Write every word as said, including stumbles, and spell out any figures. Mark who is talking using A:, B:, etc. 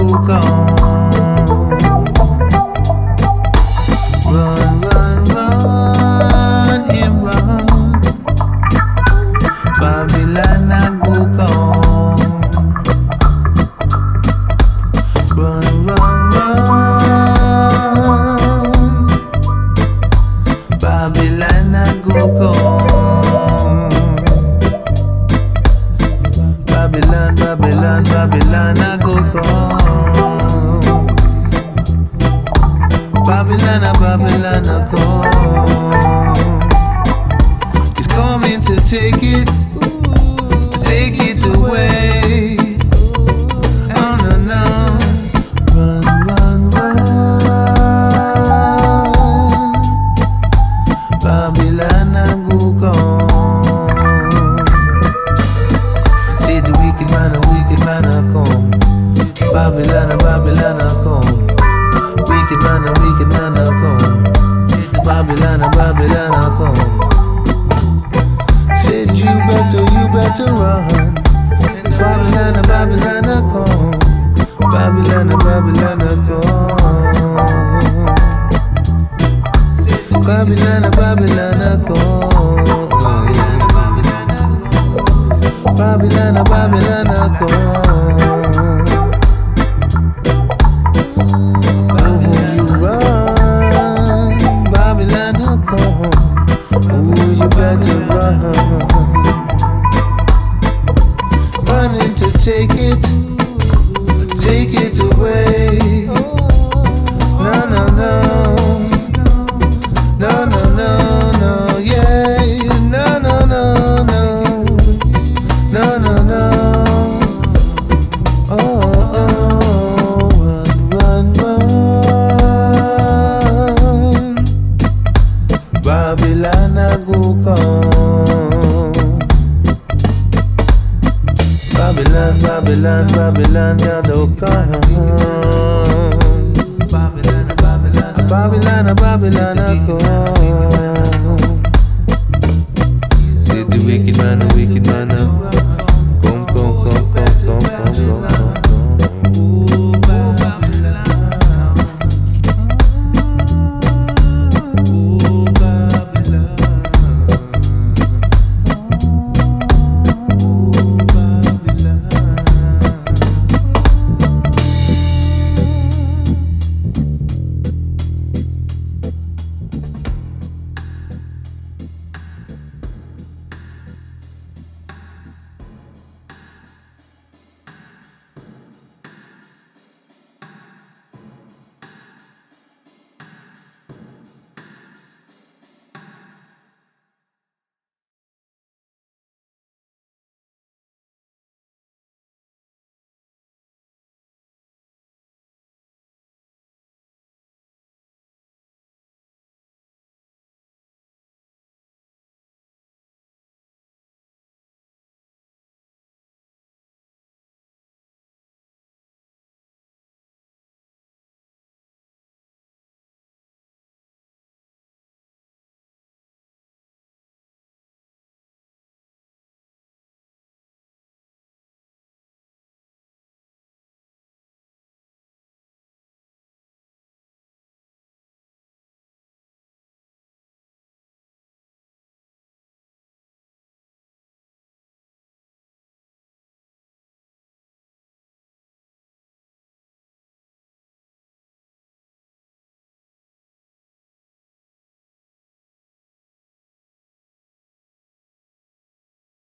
A: go come. Run, run, run, him run. Babylon a go come. Run, run, run. Babylon a go come. Babylon, Babylon, Babylon a go come. Babylon, a Babylon a come. He's coming to take it, take it away. Oh no no. Run, run, run. Babylon a go come. Say the wicked man, a wicked man a come. Babylon, a Babylon a come. Wicked man, a wicked man a come. Babylon, a Babylon a come. Said you better, you better run. Babylon, a Babylon a come. Babylon, a Babylon a come. Babylon, a Babylon a come. Babylon, a Babylon a come. Running to take it, take it away. No, no, no, no, no, no, no, yeah. No, no, no, no, no, no, no. Oh, oh, run, run, run. Babylon a go come. Babylon, Babylon, Babylon, ya do come. Babylon, Babylon, Babylon, Babylon, a come.